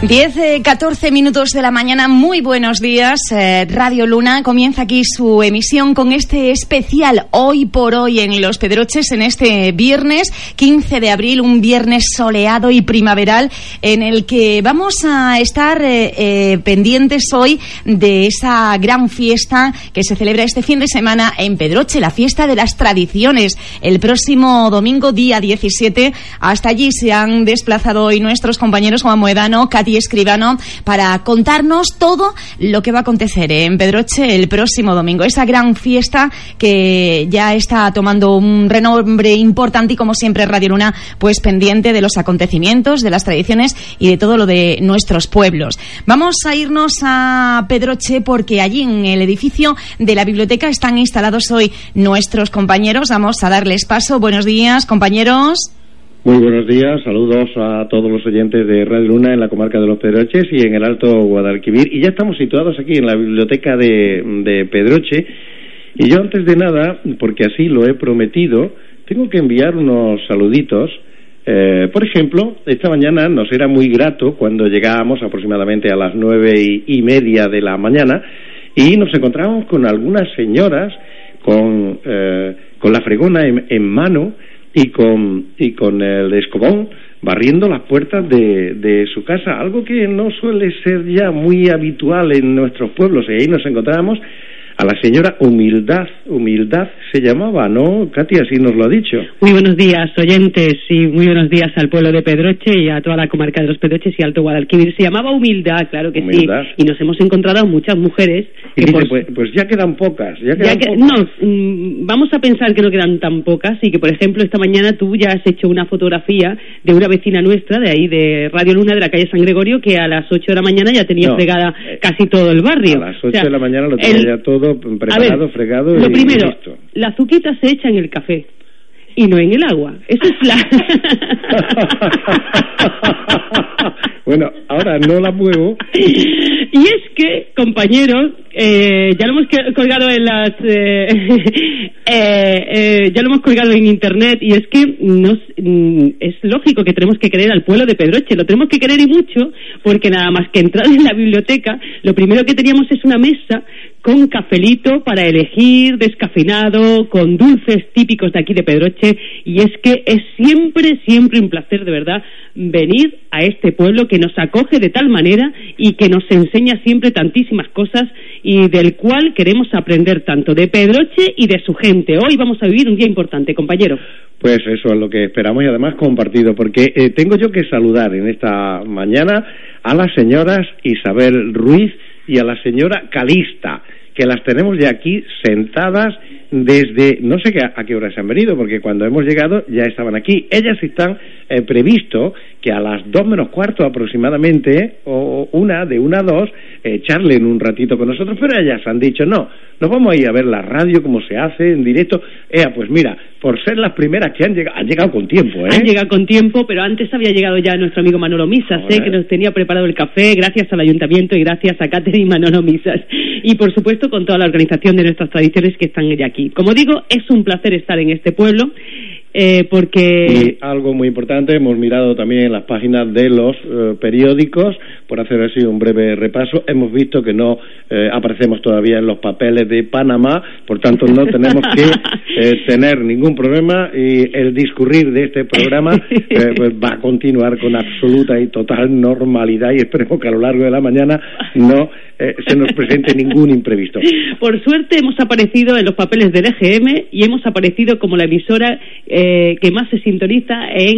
10:14 minutos de la mañana, muy buenos días. Radio Luna comienza aquí su emisión con este especial Hoy por Hoy en Los Pedroches, en este viernes 15 de abril, un viernes soleado y primaveral, en el que vamos a estar pendientes hoy de esa gran fiesta que se celebra este fin de semana en Pedroche, la fiesta de las tradiciones. El próximo domingo, día 17, hasta allí se han desplazado hoy nuestros compañeros Juan Moedano, Katy Escribano, para contarnos todo lo que va a acontecer en Pedroche el próximo domingo. Esa gran fiesta que ya está tomando un renombre importante y, como siempre, Radio Luna, pues pendiente de los acontecimientos, de las tradiciones y de todo lo de nuestros pueblos. Vamos a irnos a Pedroche porque allí en el edificio de la biblioteca están instalados hoy nuestros compañeros. Vamos a darles paso. Buenos días, compañeros. Muy buenos días, saludos a todos los oyentes de Radio Luna en la comarca de Los Pedroches y en el Alto Guadalquivir. Y ya estamos situados aquí en la biblioteca de Pedroche. Y yo, antes de nada, porque así lo he prometido, tengo que enviar unos saluditos. Por ejemplo, esta mañana nos era muy grato cuando llegábamos aproximadamente a las 9:30 de la mañana y nos encontramos con algunas señoras con la fregona en mano y con el escobón barriendo las puertas de su casa, algo que no suele ser ya muy habitual en nuestros pueblos. Y ahí nos encontramos a la señora Humildad se llamaba, ¿no? Katy, así nos lo ha dicho. Muy buenos días, oyentes, y muy buenos días al pueblo de Pedroche y a toda la comarca de Los Pedroches y Alto Guadalquivir. Se llamaba Humildad, claro que Humildad. Sí, y nos hemos encontrado a muchas mujeres. Y dice, pues ya quedan pocas. Vamos a pensar que no quedan tan pocas y que, por ejemplo, esta mañana tú ya has hecho una fotografía de una vecina nuestra, de ahí de Radio Luna, de la calle San Gregorio, que a las 8 de la mañana ya tenía fregada casi todo el barrio. A las 8 de la mañana lo tenía ya todo preparado, fregado. Lo primero, listo. La azuquita se echa en el café y no en el agua. Eso es la... Bueno, ahora no la muevo. Y es que, compañeros, ya lo hemos colgado en las... ya lo hemos colgado en internet, y es que es lógico que tenemos que querer al pueblo de Pedroche. Lo tenemos que querer y mucho, porque nada más que entrar en la biblioteca, lo primero que teníamos es una mesa con cafelito para elegir, descafeinado, con dulces típicos de aquí de Pedroche, y es que es siempre un placer, de verdad, venir a este pueblo que nos acoge de tal manera y que nos enseña siempre tantísimas cosas y del cual queremos aprender tanto de Pedroche y de su gente. Hoy vamos a vivir un día importante, compañero. Pues eso es lo que esperamos, y además compartido, porque tengo yo que saludar en esta mañana a las señoras Isabel Ruiz y a la señora Calista, que las tenemos ya aquí sentadas desde, no sé a qué hora se han venido, porque cuando hemos llegado ya estaban aquí. Ellas están previsto que a las 2 menos cuarto aproximadamente, o de una a 2, charlen un ratito con nosotros, pero ellas han dicho, no, nos vamos a ir a ver la radio, cómo se hace en directo. Pues mira, por ser las primeras que han llegado con tiempo, Han llegado con tiempo, pero antes había llegado ya nuestro amigo Manolo Misas, que nos tenía preparado el café, gracias al ayuntamiento y gracias a Catherine y Manolo Misas. Y por supuesto con toda la organización de nuestras tradiciones que están ya aquí. Como digo, es un placer estar en este pueblo. Porque... Y algo muy importante, hemos mirado también las páginas de los periódicos, por hacer así un breve repaso. Hemos visto que no aparecemos todavía en los papeles de Panamá, por tanto no tenemos que tener ningún problema, y el discurrir de este programa pues va a continuar con absoluta y total normalidad, y esperemos que a lo largo de la mañana no se nos presente ningún imprevisto. Por suerte hemos aparecido en los papeles del EGM y hemos aparecido como la emisora que más se sintoniza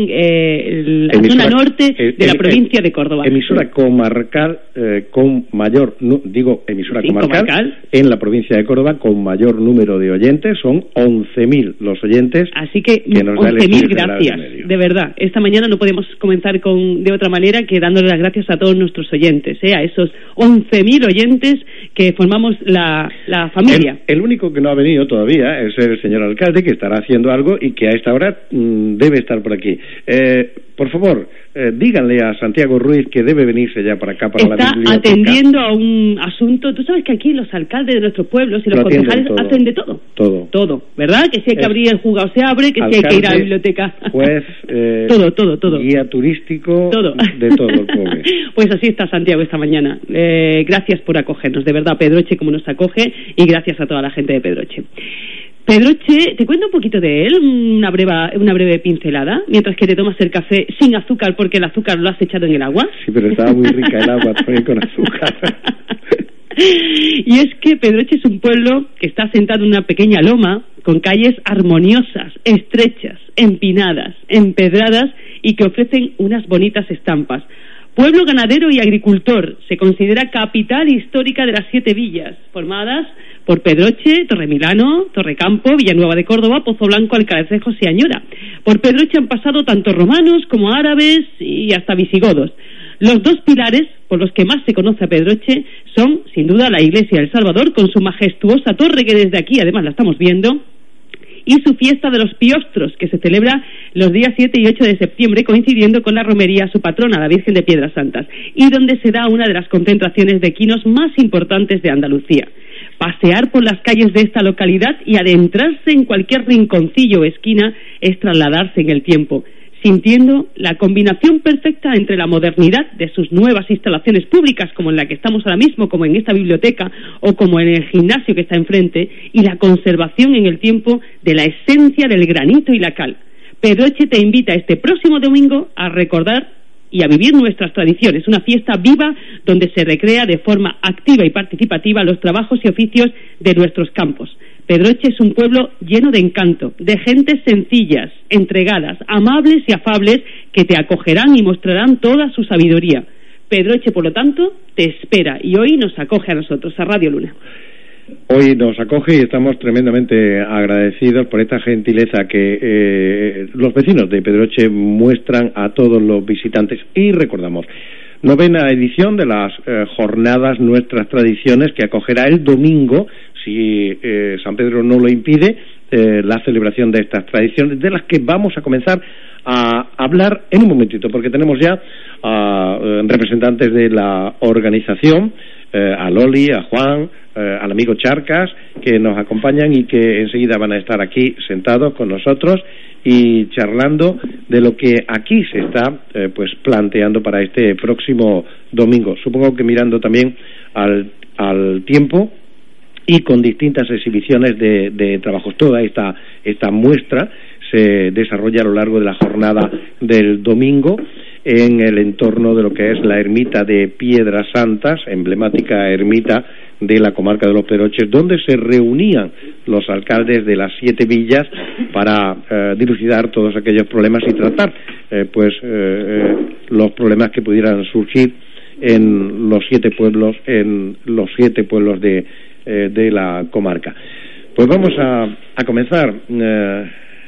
en la zona norte de la provincia de Córdoba. Emisora comarcal con mayor, comarcal en la provincia de Córdoba con mayor número de oyentes. Son 11.000 los oyentes. Así que 11.000 gracias, de verdad. Esta mañana no podemos comenzar de otra manera que dándole las gracias a todos nuestros oyentes, a esos 11.000 oyentes que formamos la familia. El único que no ha venido todavía es el señor alcalde, que estará haciendo algo y que a esta ahora debe estar por aquí. Por favor, díganle a Santiago Ruiz que debe venirse ya para acá, para la biblioteca. Está atendiendo a un asunto. Tú sabes que aquí los alcaldes de nuestros pueblos y los concejales hacen de todo. Todo, ¿verdad? Que si hay que abrir el juzgado se abre, que si hay que ir a la biblioteca. Juez, todo. Guía turístico, todo. De todo el pueblo. Pues así está Santiago esta mañana. Gracias por acogernos, de verdad, Pedroche, como nos acoge, y gracias a toda la gente de Pedroche. Pedroche, te cuento un poquito de él, una breve pincelada, mientras que te tomas el café sin azúcar, porque el azúcar lo has echado en el agua. Sí, pero estaba muy rica el agua también con azúcar. Y es que Pedroche es un pueblo que está asentado en una pequeña loma, con calles armoniosas, estrechas, empinadas, empedradas y que ofrecen unas bonitas estampas. Pueblo ganadero y agricultor, se considera capital histórica de las 7 villas, formadas por Pedroche, Torremilano, Torrecampo, Villanueva de Córdoba, Pozo Blanco, Alcalecejos y Añora. Por Pedroche han pasado tanto romanos como árabes y hasta visigodos. Los 2 pilares por los que más se conoce a Pedroche son, sin duda, la Iglesia del Salvador, con su majestuosa torre, que desde aquí además la estamos viendo, y su fiesta de los Piostros, que se celebra los días 7 y 8 de septiembre, coincidiendo con la romería a su patrona, la Virgen de Piedras Santas, y donde se da una de las concentraciones de equinos más importantes de Andalucía. Pasear por las calles de esta localidad y adentrarse en cualquier rinconcillo o esquina es trasladarse en el tiempo, sintiendo la combinación perfecta entre la modernidad de sus nuevas instalaciones públicas, como en la que estamos ahora mismo, como en esta biblioteca o como en el gimnasio que está enfrente, y la conservación en el tiempo de la esencia del granito y la cal. Pedroche te invita este próximo domingo a recordar y a vivir nuestras tradiciones, una fiesta viva donde se recrea de forma activa y participativa los trabajos y oficios de nuestros campos. Pedroche es un pueblo lleno de encanto, de gentes sencillas, entregadas, amables y afables, que te acogerán y mostrarán toda su sabiduría. Pedroche, por lo tanto, te espera y hoy nos acoge a nosotros, a Radio Luna. Hoy nos acoge y estamos tremendamente agradecidos por esta gentileza que los vecinos de Pedroche muestran a todos los visitantes. Y recordamos, 9ª edición de las jornadas Nuestras Tradiciones, que acogerá el domingo, si San Pedro no lo impide, la celebración de estas tradiciones, de las que vamos a comenzar a hablar en un momentito, porque tenemos ya a representantes de la organización, a Loli, a Juan, al amigo Charcas, que nos acompañan y que enseguida van a estar aquí sentados con nosotros y charlando de lo que aquí se está pues planteando para este próximo domingo. Supongo que mirando también al tiempo y con distintas exhibiciones de trabajos. Toda esta muestra se desarrolla a lo largo de la jornada del domingo en el entorno de lo que es la ermita de Piedras Santas, emblemática ermita de la comarca de los Pedroches, donde se reunían los alcaldes de las 7 villas para dilucidar todos aquellos problemas y tratar los problemas que pudieran surgir en los 7 pueblos, de la comarca. Pues vamos a comenzar.